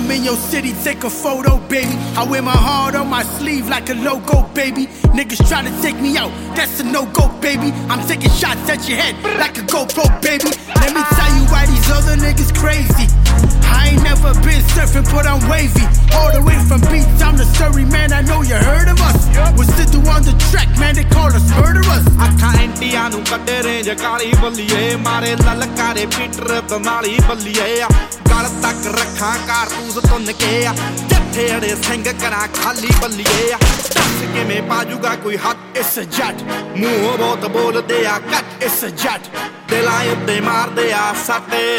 I'm in your city, take a photo, baby. I wear my heart on my sleeve like a logo, baby. Niggas try to take me out, that's a no-go, baby. I'm taking shots at your head like a GoPro, baby. Let me tell you why these other niggas crazy. I ain't never been surfing, but I'm wavy. All the way from beats, I'm the Surrey man, I know you heard of us. We're still on the track, man, they call us murderers. ਅੱਖਾਂ ਐਂਟੀਆਂ ਨੂੰ ਕੱਢੇ range ਕਾਲੀ ਬੱਲੀਏ ਮਾਰੇ ਲਲਕਾਰੇ Peter ਬਨਾਲੀ ਬੱਲੀਏ ਆ ਗਲ ਤੱਕ ਰੱਖਾਂ ਕਾਰਤੂਸ ਤੁੰਨ ਕੇ ਆ ਜੱਥੇ ਅੜੇ ਸਿੰਘ ਕਰਾਂ ਖਾਲੀ ਬੱਲੀਏ ਆ ਦੱਸ ਕਿਵੇਂ ਪਾਜੂਗਾ ਕੋਈ ਹੱਥ It's a jat, ਮੂੰਹ ਬਹੁਤ ਬੋਲਦੇ ਆ ਕੱਟ it's a jat. ਦਿਲਾਂ ਉੱਤੇ ਮਾਰਦੇ ਆ ਸੱਟੇ